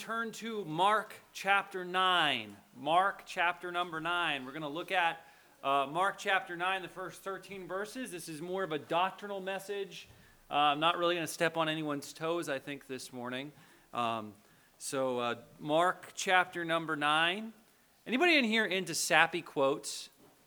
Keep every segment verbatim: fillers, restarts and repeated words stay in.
Turn to Mark chapter nine. Mark chapter number nine. We're going to look at uh, Mark chapter nine, the first thirteen verses. This is more of a doctrinal message. Uh, I'm not really going to step on anyone's toes, I think, this morning. Um, so uh, Mark chapter number nine. Anybody in here into sappy quotes?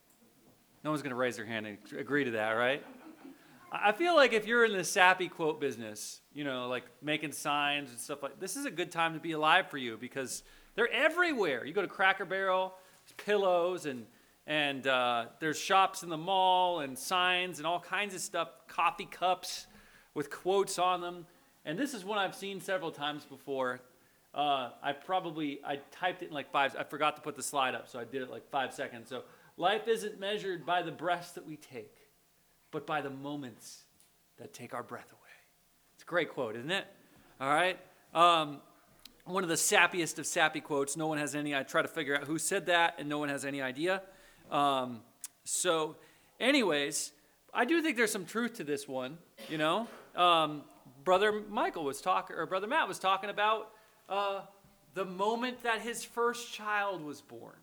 No one's going to raise their hand and agree to that, right? I feel like if you're in the sappy quote business, you know, like making signs and stuff like, this is a good time to be alive for you because they're everywhere. You go to Cracker Barrel, there's pillows and and uh, there's shops in the mall and signs and all kinds of stuff, coffee cups with quotes on them. And this is one I've seen several times before. Uh, I probably, I typed it in like five, I forgot to put the slide up, so I did it like five seconds. So, life isn't measured by the breaths that we take, but by the moments that take our breath away. It's a great quote, isn't it? All right. Um, one of the sappiest of sappy quotes. No one has any, I try to figure out who said that, and no one has any idea. Um, so, anyways, I do think there's some truth to this one, you know. Um, Brother Michael was talking, or Brother Matt was talking about uh, the moment that his first child was born,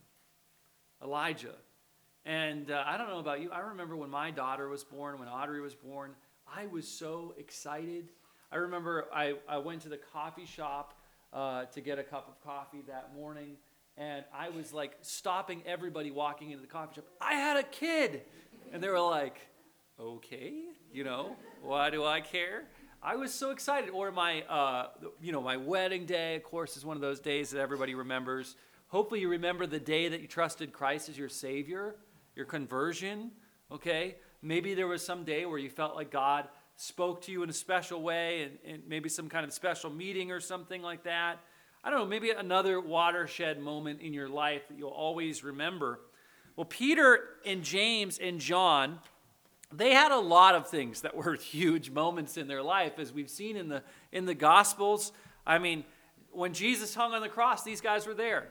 Elijah. And uh, I don't know about you. I remember when my daughter was born, when Audrey was born, I was so excited. I remember I, I went to the coffee shop uh, to get a cup of coffee that morning, and I was like stopping everybody walking into the coffee shop. I had a kid! And they were like, okay, you know, why do I care? I was so excited. Or my, uh, you know, my wedding day, of course, is one of those days that everybody remembers. Hopefully you remember the day that you trusted Christ as your Savior. Your conversion, okay? Maybe there was some day where you felt like God spoke to you in a special way and, and maybe some kind of special meeting or something like that. I don't know, maybe another watershed moment in your life that you'll always remember. Well, Peter and James and John, they had a lot of things that were huge moments in their life, as we've seen in the, in the Gospels. I mean, when Jesus hung on the cross, these guys were there.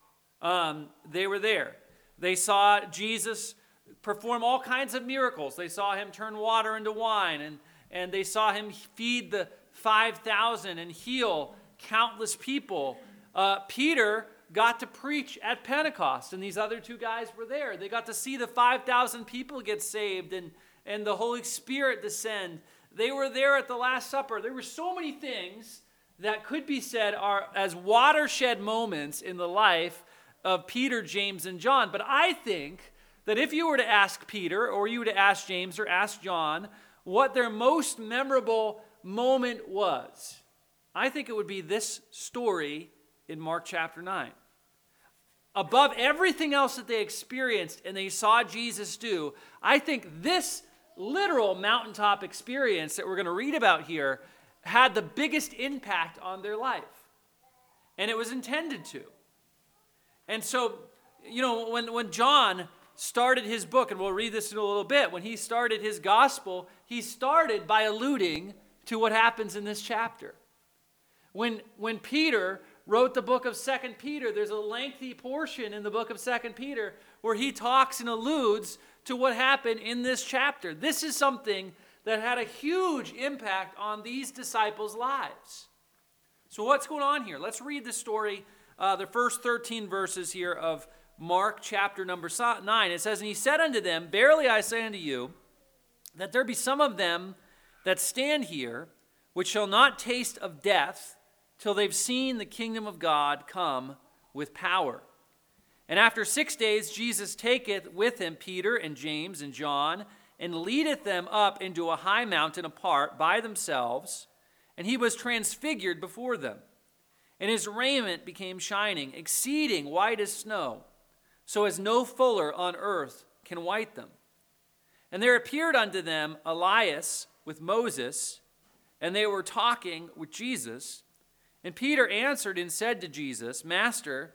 Um, they were there. They saw Jesus perform all kinds of miracles. They saw him turn water into wine, and, and they saw him feed the five thousand and heal countless people. Uh, Peter got to preach at Pentecost, and these other two guys were there. They got to see the five thousand people get saved and, and the Holy Spirit descend. They were there at the Last Supper. There were so many things that could be said are as watershed moments in the life of Peter, James, and John. But I think that if you were to ask Peter, or you were to ask James, or ask John, what their most memorable moment was, I think it would be this story in Mark chapter nine. Above everything else that they experienced and they saw Jesus do, I think this literal mountaintop experience that we're going to read about here had the biggest impact on their life. And it was intended to. And so, you know, when, when John started his book, and we'll read this in a little bit, when he started his gospel, he started by alluding to what happens in this chapter. When, when Peter wrote the book of Second Peter, there's a lengthy portion in the book of Second Peter where he talks and alludes to what happened in this chapter. This is something that had a huge impact on these disciples' lives. So what's going on here? Let's read the story. Uh, the first thirteen verses here of Mark chapter number nine. It says, "And he said unto them, Verily I say unto you, that there be some of them that stand here, which shall not taste of death, till they've seen the kingdom of God come with power. And after six days Jesus taketh with him Peter and James and John, and leadeth them up into a high mountain apart by themselves, and he was transfigured before them. And his raiment became shining, exceeding white as snow, so as no fuller on earth can white them. And there appeared unto them Elias with Moses, and they were talking with Jesus. And Peter answered and said to Jesus, Master,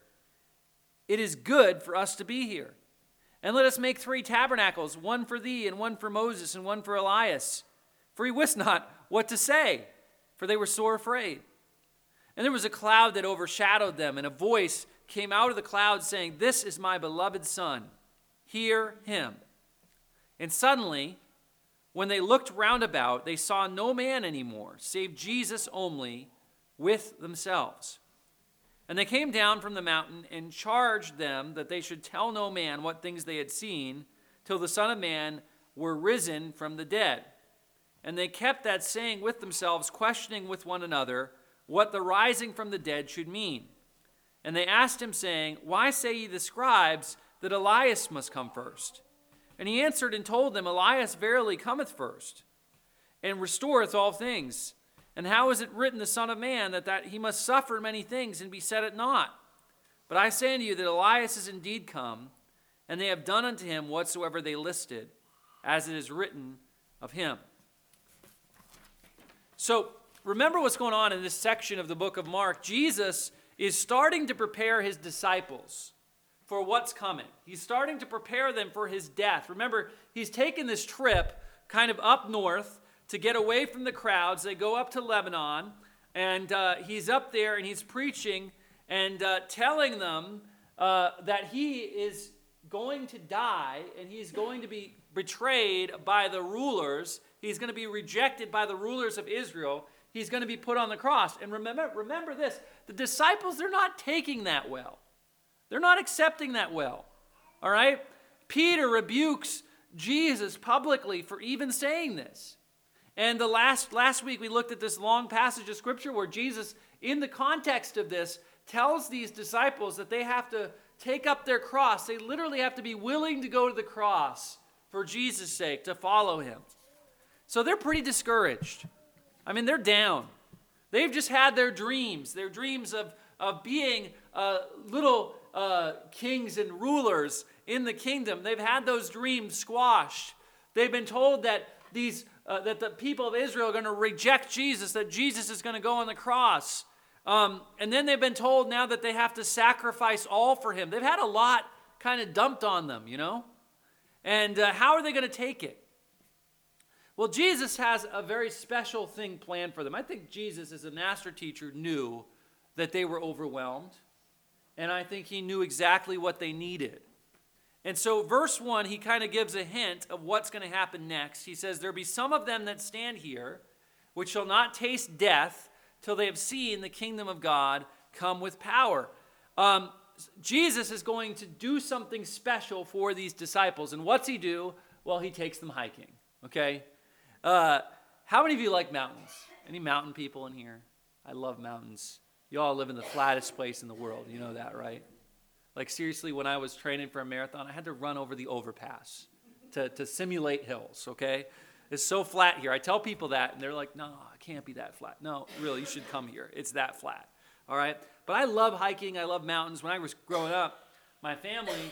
it is good for us to be here. And let us make three tabernacles, one for thee, and one for Moses, and one for Elias. For he wist not what to say, for they were sore afraid. And there was a cloud that overshadowed them, and a voice came out of the cloud saying, This is my beloved Son, hear him. And suddenly, when they looked round about, they saw no man anymore, save Jesus only with themselves. And they came down from the mountain and charged them that they should tell no man what things they had seen till the Son of Man were risen from the dead. And they kept that saying with themselves, questioning with one another what the rising from the dead should mean. And they asked him, saying, Why say ye the scribes that Elias must come first? And he answered and told them, Elias verily cometh first, and restoreth all things. And how is it written, the Son of Man, that, that he must suffer many things and be set at naught? But I say unto you that Elias is indeed come, and they have done unto him whatsoever they listed, as it is written of him. So remember what's going on in this section of the book of Mark. Jesus is starting to prepare his disciples for what's coming. He's starting to prepare them for his death. Remember, he's taken this trip kind of up north to get away from the crowds. They go up to Lebanon, and uh, he's up there and he's preaching and uh, telling them uh, that he is going to die and he's going to be betrayed by the rulers. He's going to be rejected by the rulers of Israel. He's going to be put on the cross. And remember, remember this, the disciples, they're not taking that well. They're not accepting that well. All right? Peter rebukes Jesus publicly for even saying this. And the last, last week we looked at this long passage of Scripture where Jesus, in the context of this, tells these disciples that they have to take up their cross. They literally have to be willing to go to the cross for Jesus' sake, to follow him. So they're pretty discouraged. I mean, they're down. They've just had their dreams, their dreams of, of being uh, little uh, kings and rulers in the kingdom. They've had those dreams squashed. They've been told that these uh, that the people of Israel are going to reject Jesus, that Jesus is going to go on the cross. Um, and then they've been told now that they have to sacrifice all for him. They've had a lot kind of dumped on them, you know? And uh, how are they going to take it? Well, Jesus has a very special thing planned for them. I think Jesus, as a master teacher, knew that they were overwhelmed. And I think he knew exactly what they needed. And so verse one, he kind of gives a hint of what's going to happen next. He says, there be some of them that stand here, which shall not taste death till they have seen the kingdom of God come with power. Um, Jesus is going to do something special for these disciples. And what's he do? Well, he takes them hiking, okay? Uh, how many of you like mountains? Any mountain people in here? I love mountains. You all live in the flattest place in the world. You know that, right? Like seriously, when I was training for a marathon, I had to run over the overpass to, to simulate hills, okay? It's so flat here. I tell people that, and they're like, no, it can't be that flat. No, really, you should come here. It's that flat, all right? But I love hiking. I love mountains. When I was growing up, my family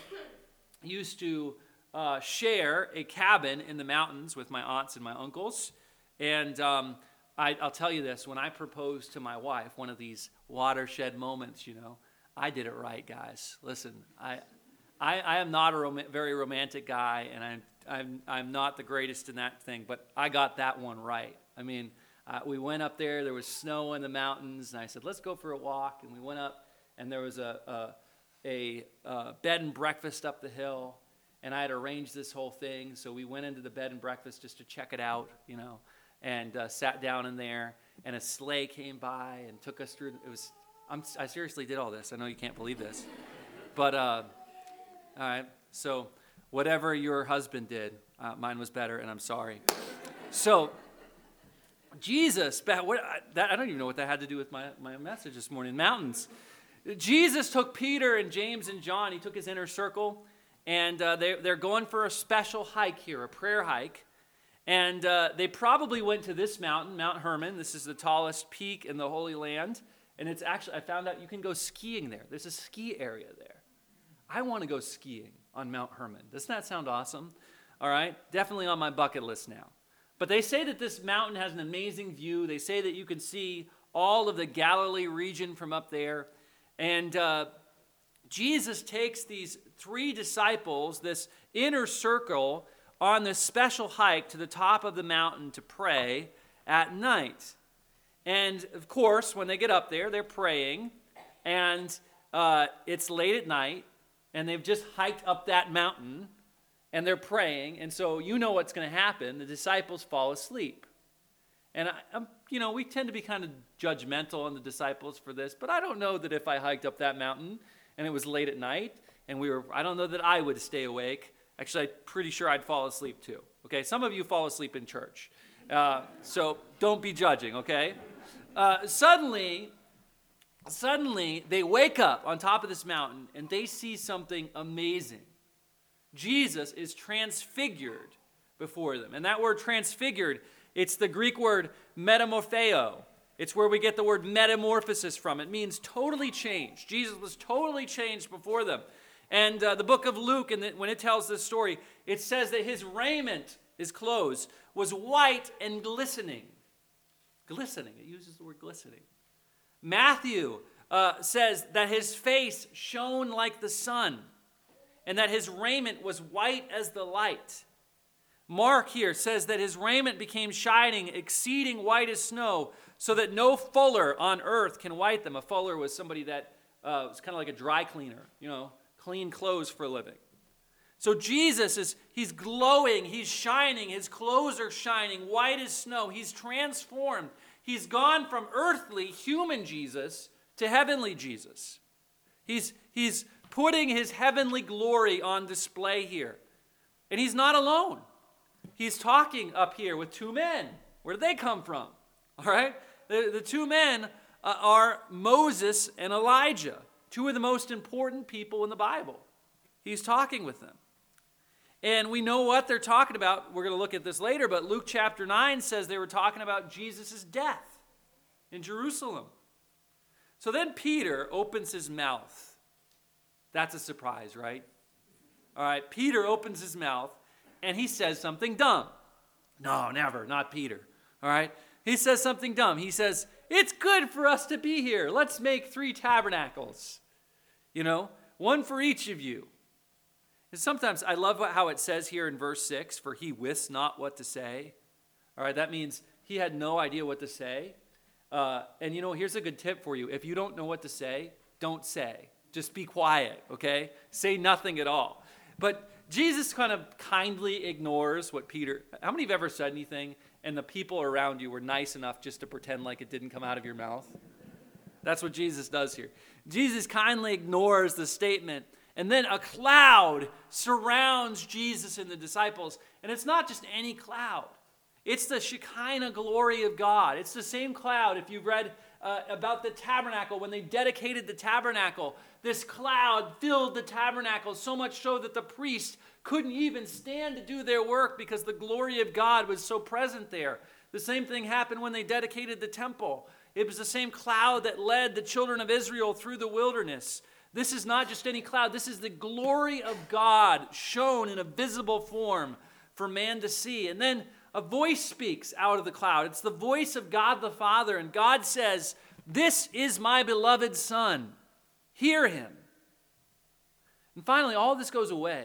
used to uh, share a cabin in the mountains with my aunts and my uncles. And um, I, I'll tell you this, when I proposed to my wife, one of these watershed moments, you know, I did it right, guys. Listen, I, I, I am not a rom- very romantic guy, and I'm, I'm, I'm not the greatest in that thing, but I got that one right. I mean, uh, we went up there. There was snow in the mountains, and I said, let's go for a walk. And we went up, and there was a, a, a, a bed and breakfast up the hill, and I had arranged this whole thing. So we went into the bed and breakfast just to check it out, you know, and uh, sat down in there, and a sleigh came by and took us through. It was I'm, I seriously did all this. I know you can't believe this. But, uh, all right, so whatever your husband did, uh, mine was better, and I'm sorry. So, Jesus, what, that, I don't even know what that had to do with my, my message this morning, mountains. Jesus took Peter and James and John, he took his inner circle, and uh, they, they're going for a special hike here, a prayer hike. And uh, they probably went to this mountain, Mount Hermon. This is the tallest peak in the Holy Land. And it's actually, I found out you can go skiing there. There's a ski area there. I want to go skiing on Mount Hermon. Doesn't that sound awesome? All right, definitely on my bucket list now. But they say that this mountain has an amazing view. They say that you can see all of the Galilee region from up there. And uh, Jesus takes these three disciples, this inner circle, on this special hike to the top of the mountain to pray at night. And, of course, when they get up there, they're praying, and uh, it's late at night, and they've just hiked up that mountain, and they're praying, and so you know what's going to happen. The disciples fall asleep. And, I, I'm, you know, we tend to be kind of judgmental on the disciples for this, but I don't know that if I hiked up that mountain and it was late at night and we were, I don't know that I would stay awake. Actually, I'm pretty sure I'd fall asleep too. Okay, some of you fall asleep in church. Uh, so don't be judging, okay? Uh, suddenly, suddenly, they wake up on top of this mountain and they see something amazing. Jesus is transfigured before them. And that word transfigured, it's the Greek word metamorpheo. It's where we get the word metamorphosis from. It means totally changed. Jesus was totally changed before them. And uh, the book of Luke, and when it tells this story, it says that his raiment, his clothes, was white and glistening. Glistening. It uses the word glistening. Matthew uh, says that his face shone like the sun, and that his raiment was white as the light. Mark here says that his raiment became shining, exceeding white as snow, so that no fuller on earth can white them. A fuller was somebody that uh, was kind of like a dry cleaner, you know, clean clothes for a living. So Jesus is, he's glowing, he's shining, his clothes are shining, white as snow. He's transformed. He's gone from earthly, human Jesus to heavenly Jesus. He's, he's putting his heavenly glory on display here. And he's not alone. He's talking up here with two men. Where did they come from? All right? The, the two men uh, are Moses and Elijah, two of the most important people in the Bible. He's talking with them. And we know what they're talking about. We're going to look at this later, but Luke chapter nine says they were talking about Jesus' death in Jerusalem. So then Peter opens his mouth. That's a surprise, right? All right, Peter opens his mouth and he says something dumb. No, never, not Peter. All right, he says something dumb. He says, it's good for us to be here. Let's make three tabernacles. You know, one for each of you. And sometimes I love how it says here in verse six, for he wist not what to say. All right, that means he had no idea what to say. Uh, and you know, here's a good tip for you. If you don't know what to say, don't say. Just be quiet, okay? Say nothing at all. But Jesus kind of kindly ignores what Peter... How many of you have ever said anything and the people around you were nice enough just to pretend like it didn't come out of your mouth? That's what Jesus does here. Jesus kindly ignores the statement, and then a cloud surrounds Jesus and the disciples. And it's not just any cloud. It's the Shekinah glory of God. It's the same cloud. If you've read uh, about the tabernacle, when they dedicated the tabernacle, this cloud filled the tabernacle so much so that the priests couldn't even stand to do their work because the glory of God was so present there. The same thing happened when they dedicated the temple. It was the same cloud that led the children of Israel through the wilderness. This is not just any cloud. This is the glory of God shown in a visible form for man to see. And then a voice speaks out of the cloud. It's the voice of God the Father. And God says, this is my beloved Son. Hear him. And finally, all this goes away.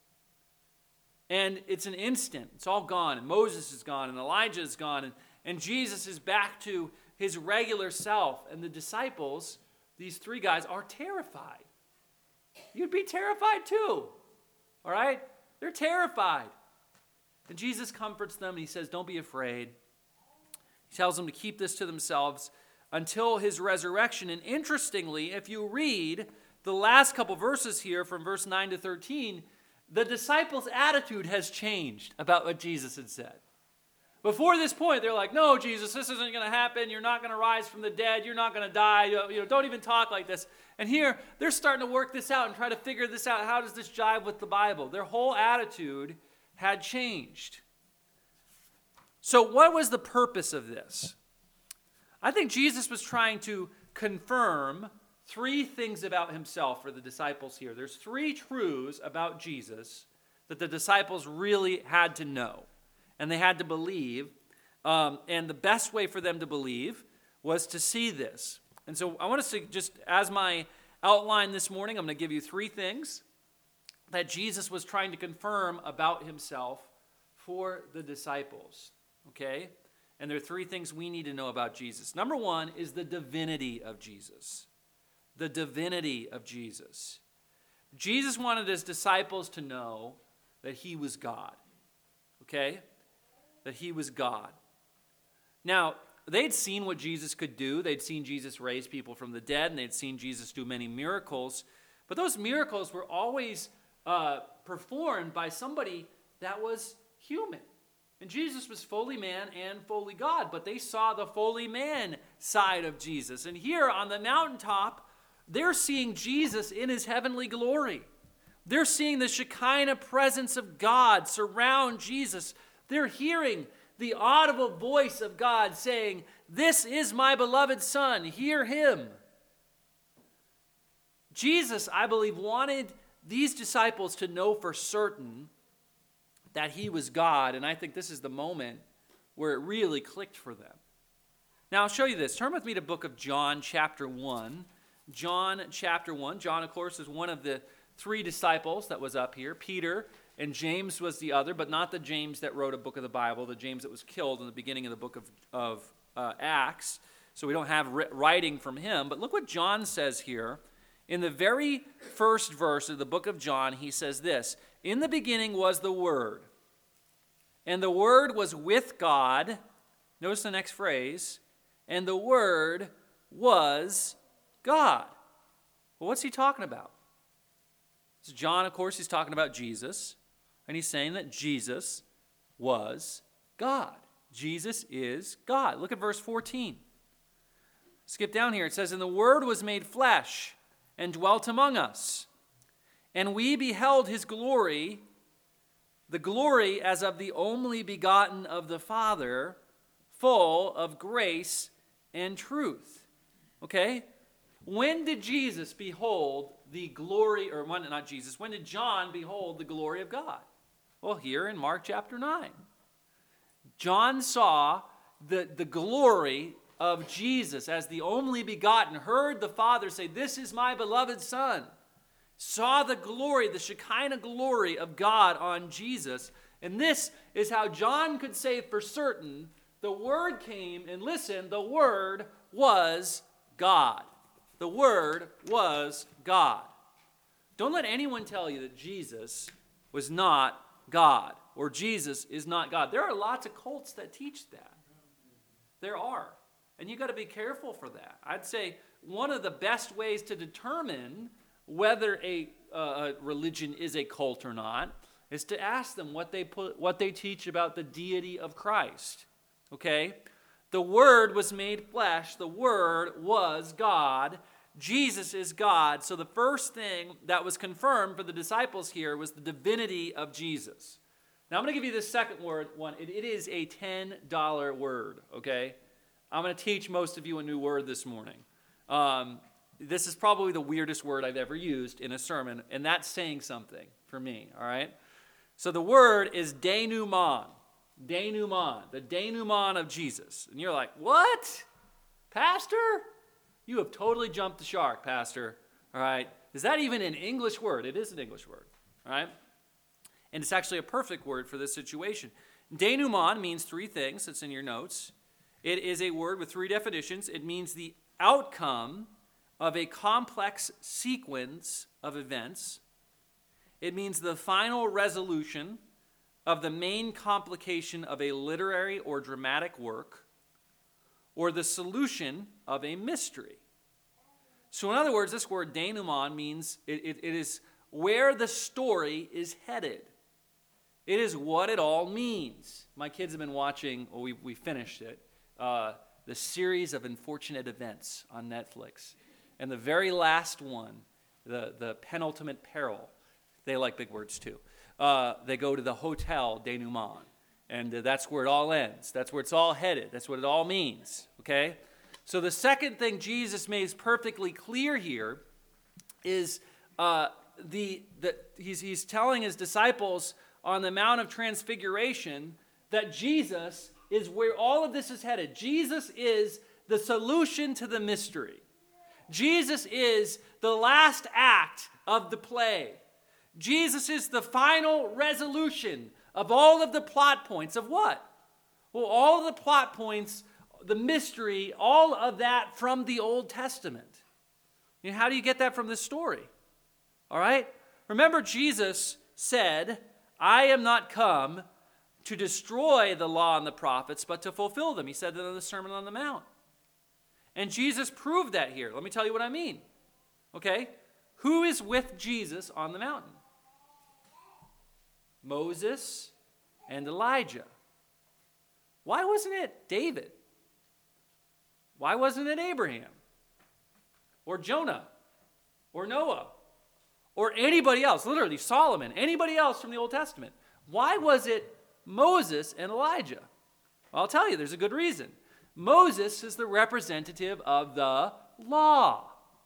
And it's an instant. It's all gone. And Moses is gone. And Elijah is gone. And, and Jesus is back to his regular self. And the disciples, these three guys, are terrified. You'd be terrified too. All right? They're terrified. And Jesus comforts them, and he says, don't be afraid. He tells them to keep this to themselves until his resurrection. And interestingly, if you read the last couple verses here from verse nine to thirteen, the disciples' attitude has changed about what Jesus had said. Before this point, they're like, no, Jesus, this isn't going to happen. You're not going to rise from the dead. You're not going to die. You know, you know, don't even talk like this. And here, they're starting to work this out and try to figure this out. How does this jive with the Bible? Their whole attitude had changed. So what was the purpose of this? I think Jesus was trying to confirm three things about himself for the disciples here. There's three truths about Jesus that the disciples really had to know and they had to believe. Um, and the best way for them to believe was to see this. And so I want us to just, as my outline this morning, I'm going to give you three things that Jesus was trying to confirm about himself for the disciples, okay? And there are three things we need to know about Jesus. Number one is the divinity of Jesus. The divinity of Jesus. Jesus wanted his disciples to know that he was God, okay? That he was God. Now, they'd seen what Jesus could do. They'd seen Jesus raise people from the dead, and they'd seen Jesus do many miracles. But those miracles were always uh, performed by somebody that was human. And Jesus was fully man and fully God, but they saw the fully man side of Jesus. And here on the mountaintop, they're seeing Jesus in his heavenly glory. They're seeing the Shekinah presence of God surround Jesus. They're hearing the audible voice of God saying, "This is my beloved Son, hear him." Jesus, I believe, wanted these disciples to know for certain that he was God, and I think this is the moment where it really clicked for them. Now, I'll show you this. Turn with me to the book of John, chapter one. John, chapter one. John, of course, is one of the three disciples that was up here. Peter and James was the other, but not the James that wrote a book of the Bible, the James that was killed in the beginning of the book of, of uh, Acts. So we don't have writing from him. But look what John says here. In the very first verse of the book of John, he says this: "In the beginning was the Word, and the Word was with God." Notice the next phrase. "And the Word was God." Well, what's he talking about? So John, of course, he's talking about Jesus, and he's saying that Jesus was God. Jesus is God. Look at verse fourteen. Skip down here. It says, "And the Word was made flesh and dwelt among us. And we beheld his glory, the glory as of the only begotten of the Father, full of grace and truth." Okay? When did Jesus behold the glory, or when, not Jesus, when did John behold the glory of God? Well, here in Mark chapter nine. John saw the, the glory of Jesus as the only begotten, heard the Father say, "This is my beloved Son," saw the glory, the Shekinah glory of God on Jesus. And this is how John could say for certain the Word came, and listen, the Word was God. The Word was God. Don't let anyone tell you that Jesus was not God, or Jesus is not God. There are lots of cults that teach that. There are. And you've got to be careful for that. I'd say one of the best ways to determine whether a, uh, a religion is a cult or not is to ask them what they put, what they teach about the deity of Christ. Okay? The Word was made flesh. The Word was God. Jesus is God. So the first thing that was confirmed for the disciples here was the divinity of Jesus. Now I'm going to give you the second word one. It, it is a ten dollar word, okay? I'm going to teach most of you a new word this morning. Um, this is probably the weirdest word I've ever used in a sermon, and that's saying something for me, all right? So the word is denouement. Denouement, the denouement of Jesus. And you're like, what? Pastor? You have totally jumped the shark, Pastor. All right? Is that even an English word? It is an English word, all right? And it's actually a perfect word for this situation. Denouement means three things. It's in your notes. It is a word with three definitions. It means the outcome of a complex sequence of events. It means the final resolution of the main complication of a literary or dramatic work, or the solution of a mystery. So in other words, this word denouement means it, it, it is where the story is headed. It is what it all means. My kids have been watching, well, we, we finished it, uh, the series of unfortunate events on Netflix. And the very last one, the, the penultimate peril, they like big words too. Uh, they go to the hotel denouement. And uh, that's where it all ends. That's where it's all headed. That's what it all means, okay? So the second thing Jesus makes perfectly clear here is uh, the, the he's, he's telling his disciples on the Mount of Transfiguration that Jesus is where all of this is headed. Jesus is the solution to the mystery. Jesus is the last act of the play. Jesus is the final resolution of all of the plot points of what? Well, all of the plot points, the mystery, all of that from the Old Testament. You know, how do you get that from this story? All right? Remember, Jesus said, "I am not come to destroy the law and the prophets, but to fulfill them. He said that in the Sermon on the Mount. And Jesus proved that here. Let me tell you what I mean. Okay? Who is with Jesus on the mountain? Moses and Elijah. Why wasn't it David? Why wasn't it Abraham? Or Jonah? Or Noah? Or anybody else? Literally, Solomon. Anybody else from the Old Testament? Why was it Moses and Elijah? Well, I'll tell you, there's a good reason. Moses is the representative of the law.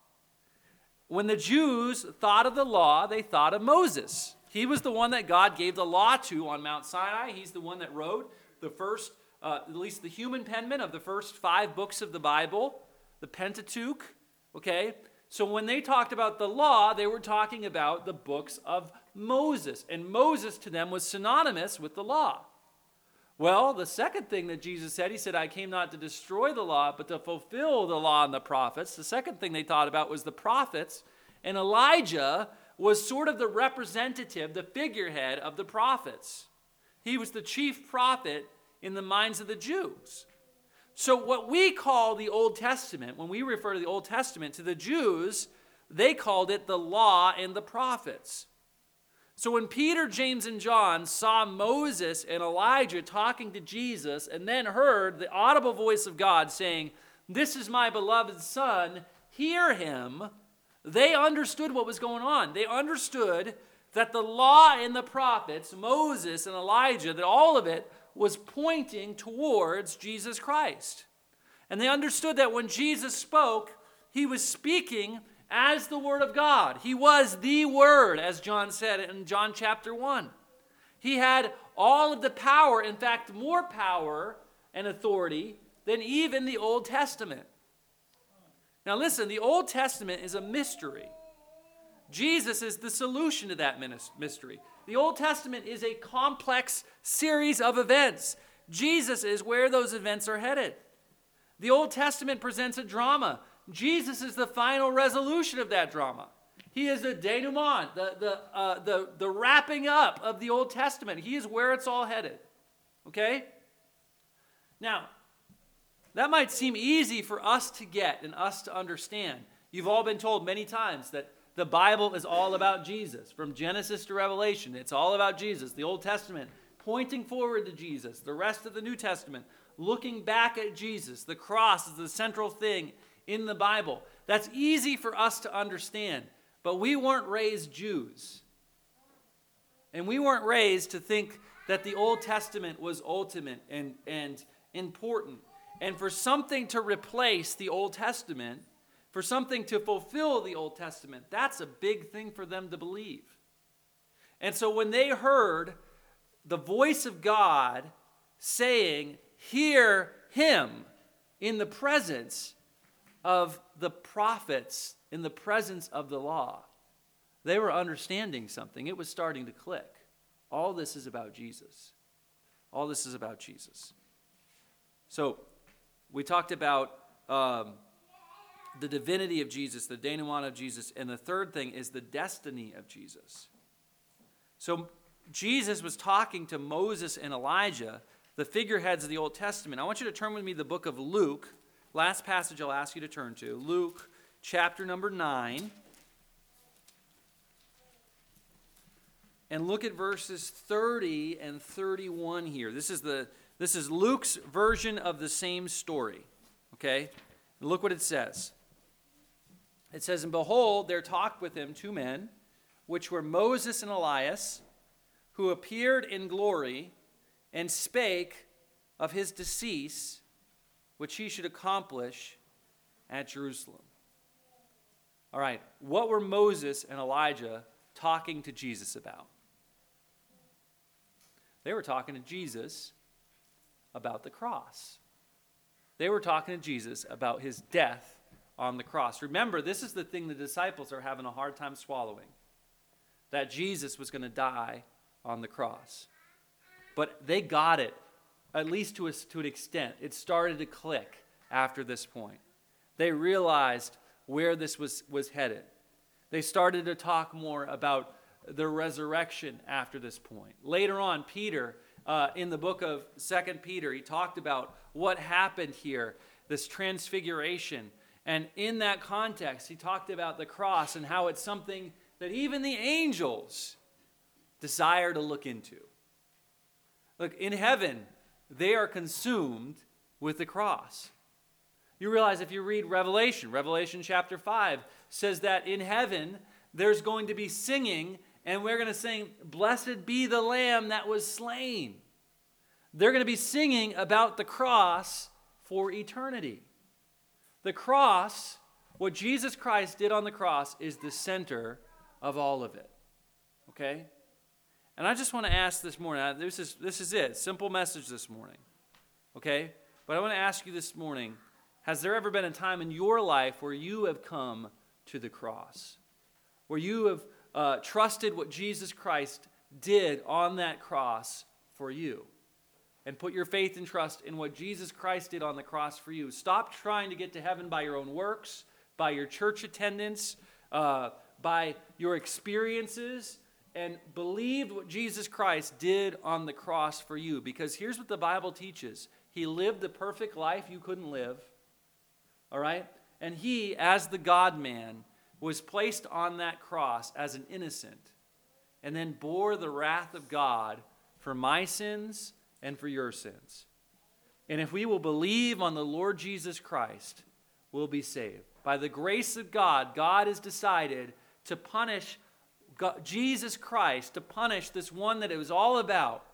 When the Jews thought of the law, they thought of Moses. He was the one that God gave the law to on Mount Sinai. He's the one that wrote the first, uh, at least the human penman of the first five books of the Bible, the Pentateuch, okay? So when they talked about the law, they were talking about the books of Moses. And Moses to them was synonymous with the law. Well, the second thing that Jesus said, he said, I came not to destroy the law, but to fulfill the law and the prophets. The second thing they thought about was the prophets. And Elijah was sort of the representative, the figurehead of the prophets. He was the chief prophet in the minds of the Jews. So what we call the Old Testament, when we refer to the Old Testament, to the Jews, they called it the law and the prophets. So when Peter, James, and John saw Moses and Elijah talking to Jesus and then heard the audible voice of God saying, this is my beloved Son, hear him, they understood what was going on. They understood that the law and the prophets, Moses and Elijah, that all of it was pointing towards Jesus Christ. And they understood that when Jesus spoke, he was speaking as the Word of God. He was the Word, as John said in John chapter one. He had all of the power, in fact, more power and authority than even the Old Testament. Now listen, the Old Testament is a mystery. Jesus is the solution to that mystery. The Old Testament is a complex series of events. Jesus is where those events are headed. The Old Testament presents a drama. Jesus is the final resolution of that drama. He is the denouement, the, the, uh, the, the wrapping up of the Old Testament. He is where it's all headed. Okay? Now, that might seem easy for us to get and us to understand. You've all been told many times that the Bible is all about Jesus. From Genesis to Revelation, it's all about Jesus. The Old Testament pointing forward to Jesus. The rest of the New Testament looking back at Jesus. The cross is the central thing in the Bible. That's easy for us to understand. But we weren't raised Jews. And we weren't raised to think that the Old Testament was ultimate and, and important. And for something to replace the Old Testament, for something to fulfill the Old Testament, that's a big thing for them to believe. And so when they heard the voice of God saying, hear him in the presence of the prophets, in the presence of the law, they were understanding something. It was starting to click. All this is about Jesus. All this is about Jesus. So we talked about um, the divinity of Jesus, the denouement of Jesus, and the third thing is the destiny of Jesus. So Jesus was talking to Moses and Elijah, the figureheads of the Old Testament. I want you to turn with me to the book of Luke. Last passage I'll ask you to turn to. Luke chapter number nine. And look at verses thirty and thirty-one here. This is the this is Luke's version of the same story. Okay? And look what it says. It says, and behold, there talked with him two men, which were Moses and Elias, who appeared in glory, and spake of his decease, which he should accomplish at Jerusalem. All right, what were Moses and Elijah talking to Jesus about? They were talking to Jesus about the cross. They were talking to Jesus about his death on the cross. Remember, this is the thing the disciples are having a hard time swallowing, that Jesus was going to die on the cross. But they got it, at least to, a, to an extent. It started to click after this point. They realized where this was, was headed. They started to talk more about the resurrection after this point. Later on, Peter uh, in the book of Second Peter. He talked about what happened here, this transfiguration. And in that context, he talked about the cross and how it's something that even the angels desire to look into. Look, in heaven, they are consumed with the cross. You realize if you read Revelation, Revelation chapter five says that in heaven, there's going to be singing, and we're going to sing, "Blessed be the Lamb that was slain." They're going to be singing about the cross for eternity. The cross, what Jesus Christ did on the cross, is the center of all of it. Okay? And I just want to ask this morning, this is, this is it, simple message this morning. Okay? But I want to ask you this morning, has there ever been a time in your life where you have come to the cross? Where you have uh, trusted what Jesus Christ did on that cross for you? And put your faith and trust in what Jesus Christ did on the cross for you. Stop trying to get to heaven by your own works, by your church attendance, uh, by your experiences, and believe what Jesus Christ did on the cross for you. Because here's what the Bible teaches. He lived the perfect life you couldn't live. All right? And he, as the God-man, was placed on that cross as an innocent and then bore the wrath of God for my sins and for your sins. And if we will believe on the Lord Jesus Christ, we'll be saved. By the grace of God, God has decided to punish God, Jesus Christ, to punish this one that it was all about,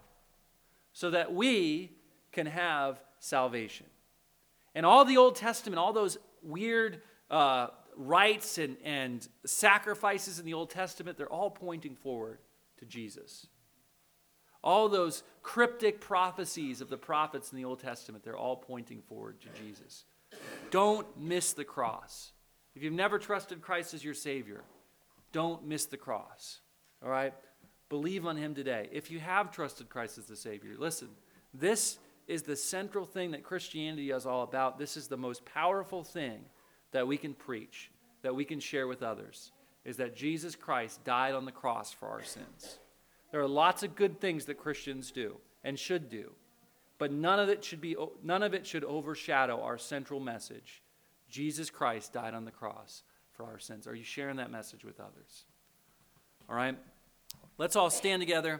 so that we can have salvation. And all the Old Testament, all those weird uh, rites and, and sacrifices in the Old Testament, they're all pointing forward to Jesus. All those cryptic prophecies of the prophets in the Old Testament, they're all pointing forward to Jesus. Don't miss the cross. If you've never trusted Christ as your Savior, don't miss the cross. All right? Believe on him today. If you have trusted Christ as the Savior, listen, this is the central thing that Christianity is all about. This is the most powerful thing that we can preach, that we can share with others, is that Jesus Christ died on the cross for our sins. There are lots of good things that Christians do and should do, but none of it should be none of it should overshadow our central message. Jesus Christ died on the cross for our sins. Are you sharing that message with others? All right? Let's all stand together.